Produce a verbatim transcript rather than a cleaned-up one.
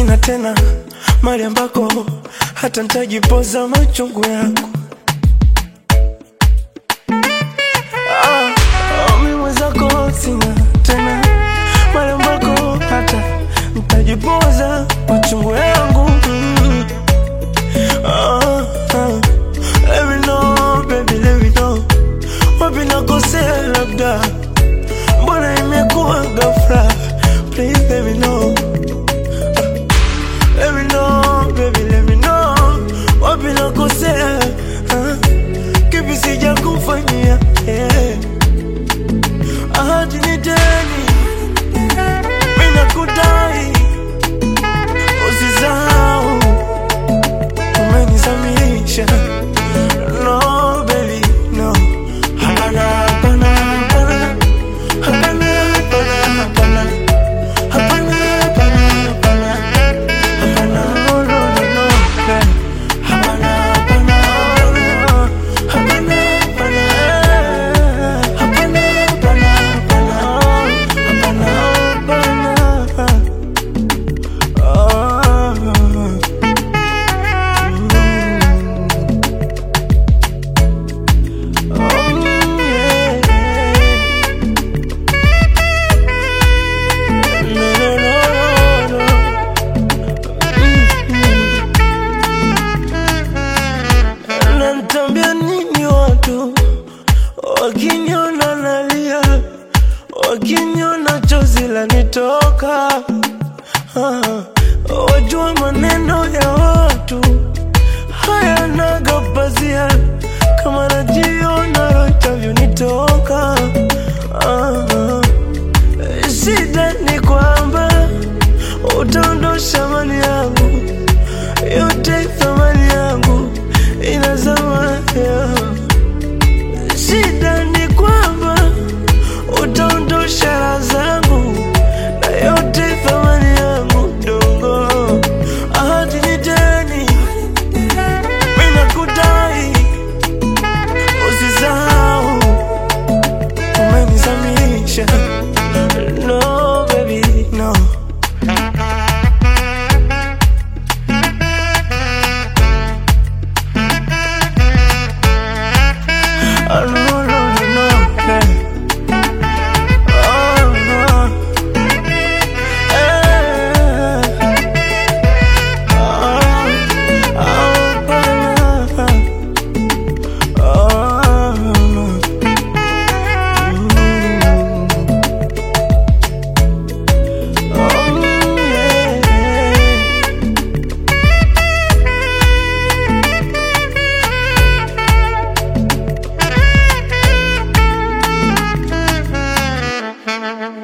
sina tena mali ambako hata nitajipoza machungu yako. Ah, oh, mimi mwenzako sina tena mali ambako hata nitajipoza machungu yangu. mm. ah, ah. Let me know, baby, let me know. Wapi nakosea labda, mbona imekuwa ghafla? Please let me know. Let me know, baby, let me know. Wapi nakosea, uh, kipi sija kufanyia, yeah. Ahadi ni deni, mimi nakudai, usisahau, umenizamisha. No, baby, no. Hapana, hapana, hapana. Hapana, hapana, hapana. Hapana, hapana, hapana. Hapana, no, no, no, no. Hapana, hapana, hapana. Hapana, hapana. Hapana, hapana, hapana. Hapana, hapana. Oh. Nantambia nini watu wakiniona nalia, wakiniona chozi lanitoka. ah, Wajua maneno ya watu hayanaga pazia, kama najiona roho itavyonitoka. ah, Shida ni kwamba utaondosha mali yangu yote, thamani yangu inazama, yeah. Shida ni kwamba utaondosha raha zangu na yote thamani yangu ndogo. Ahadi ni deni, mimi nakudai, usisahau, umenizamisha. No, baby, no. Oh, no, no, no, no, yeah. Oh, no. Eh. Oh, oh, banana. Oh, mm. Oh, yeah. Thank you.